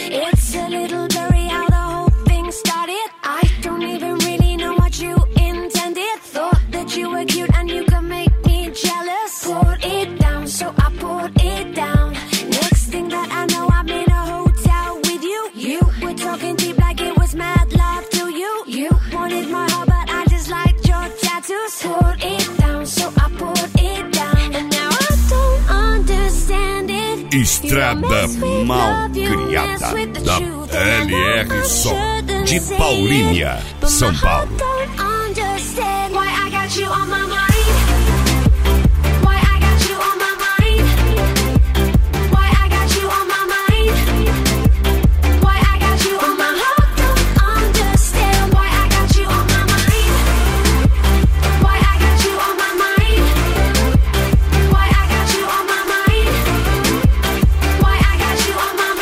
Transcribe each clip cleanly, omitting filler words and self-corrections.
It's a little blurry how the whole thing started. I don't even really know what you intended. Thought that you were cute and you could make me jealous. Poured it down, so I poured it down. Next thing that I know, I'm in a hotel with you. You were talking deep like it was mad love to you. You wanted my heart, but I just liked your tattoos. Poured it down, so I poured it down. And now I don't understand it. Estrada Malcriada, da LR Som, de Paulínia, São Paulo. Why I got you on my mind? Why I got you on my mind? Why I got you on my mind? Why I got you on my heart? Don't understand why I got you on my mind. Why I got you on my mind? Why I got you on my mind? Why I got you on my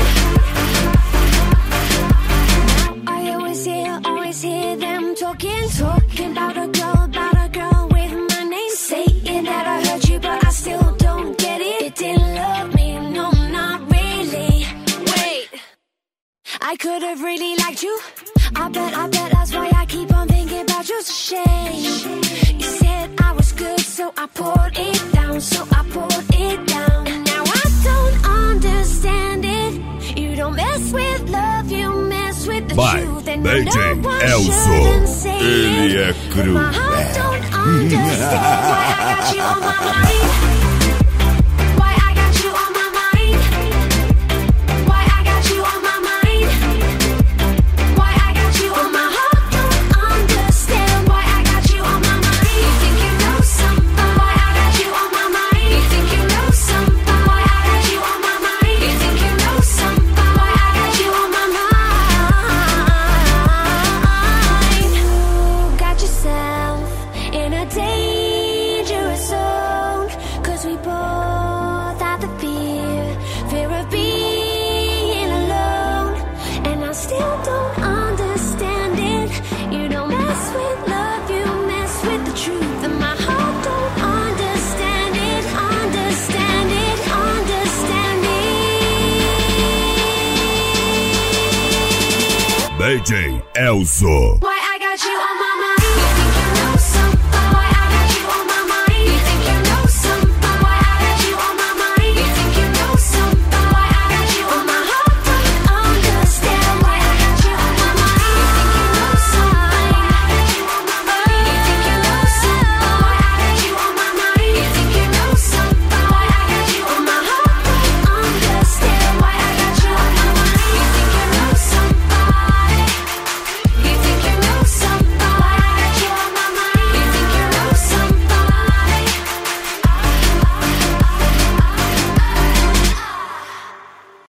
mind? I always hear them talking about a girl with my name. Saying that I heard you, but I still don't get it. It didn't love me, no, not really. Wait, I could have really liked you. I bet that's why I keep on thinking about you. It's a shame. You said I was good, so I poured it down, And now I don't understand it. You don't mess with love, you mess with the truth. And you know I shouldn't say Ele é cruel. my heart don't understand why I got you on my mind. Why I got you on my mind. Why I got you on my mind. Why I got you on my heart don't understand why I got you on my mind. You think you know something? Why I got you on my mind. You think you know something? Why I got you on my mind. You think you know something? Why I got you on my mind. You got yourself in a dangerous zone, 'cause we both have the fear of being alone. And I still don't understand it. You don't mess with love, you mess with the truth. And my heart don't understand it, understand it, understand it. DJ Elzo. Why